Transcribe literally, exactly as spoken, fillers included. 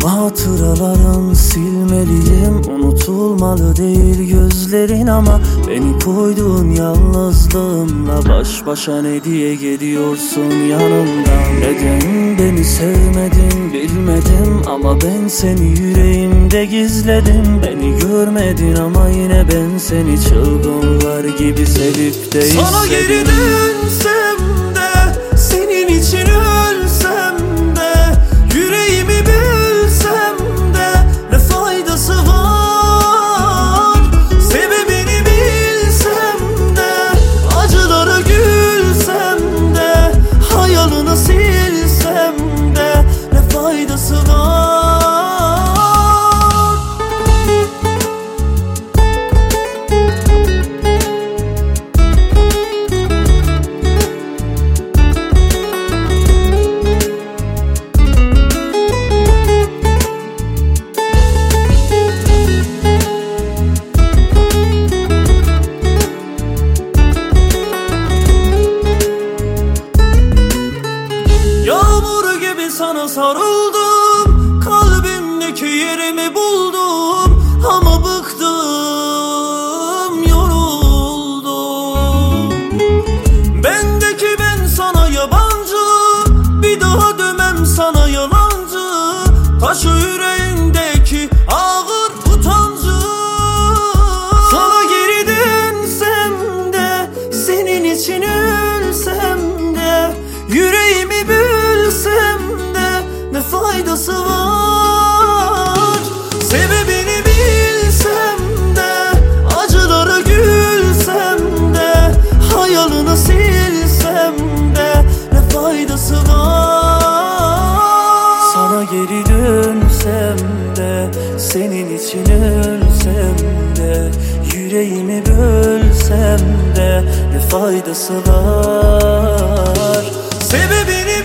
Hatıraların silmeliyim, unutulmalı değil gözlerin, ama beni koyduğun yalnızlığımla baş başa ne diye geliyorsun yanımdan? Neden beni sevmedin bilmedim, ama ben seni yüreğimde gizledim. Beni görmedin ama yine ben seni çılgınlar gibi sevip de istedim. Sana geri dönsem de, senin için ölsem de, yüreğimi bilsem de ne faydası var? Sebebini bilsem de, acılara gülsem de, hayalını silsem de ne faydası var? Yağmur gibi sana sarıldım, kalbimdeki yerimi buldum, ama bıktım, yoruldum. Bendeki ben sana yabancı, bir daha dömem sana yalancı. Taşı yüreğindeki ağır utancı. Sana geri dönsem de, senin için ölsem de, yüreğimi bilsem de ne faydası var? Sebebini bilsem de, acılara gülsem de, hayalını silsem de ne faydası var? Sana geri dönsem de, senin için ölsem de, yüreğimi bölsem de ne faydası var? Sebebini